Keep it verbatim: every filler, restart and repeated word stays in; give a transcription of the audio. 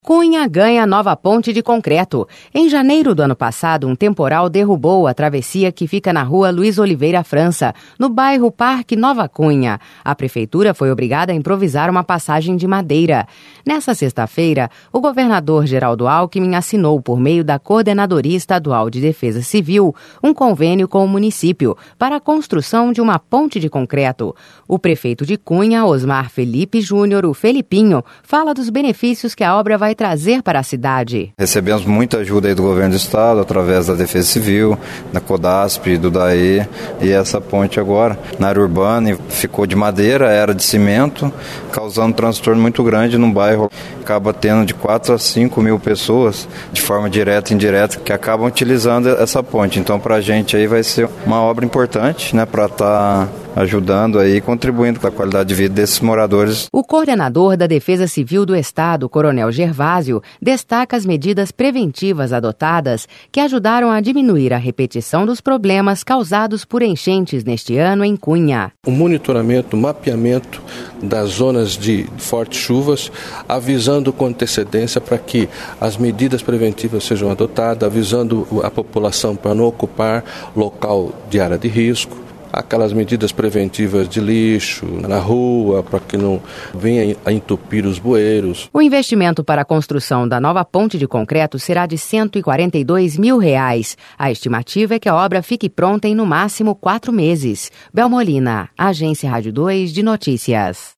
Cunha ganha nova ponte de concreto. Em janeiro do ano passado, um temporal derrubou a travessia que fica na rua Luiz Oliveira França, no bairro Parque Nova Cunha. A prefeitura foi obrigada a improvisar uma passagem de madeira. Nessa sexta-feira, o governador Geraldo Alckmin assinou, por meio da Coordenadoria Estadual de Defesa Civil, um convênio com o município para a construção de uma ponte de concreto. O prefeito de Cunha, Osmar Felipe Júnior, o Felipinho, fala dos benefícios que a obra vai trazer para a cidade. Recebemos muita ajuda aí do governo do estado, através da Defesa Civil, da CODASP, do D A E, e essa ponte agora, na área urbana, ficou de madeira, era de cimento, causando um transtorno muito grande no bairro. Acaba tendo de quatro a cinco mil pessoas, de forma direta e indireta, que acabam utilizando essa ponte. Então, para a gente aí vai ser uma obra importante, né, para estar ajudando aí, contribuindo com a qualidade de vida desses moradores. O coordenador da Defesa Civil do Estado, Coronel Gervásio, destaca as medidas preventivas adotadas que ajudaram a diminuir a repetição dos problemas causados por enchentes neste ano em Cunha. O monitoramento, o mapeamento das zonas de fortes chuvas, avisando com antecedência para que as medidas preventivas sejam adotadas, avisando a população para não ocupar local de área de risco, aquelas medidas preventivas de lixo na rua, para que não venha a entupir os bueiros. O investimento para a construção da nova ponte de concreto será de cento e quarenta e dois mil reais. A estimativa é que a obra fique pronta em no máximo quatro meses. Belmolina, Agência Rádio dois de Notícias.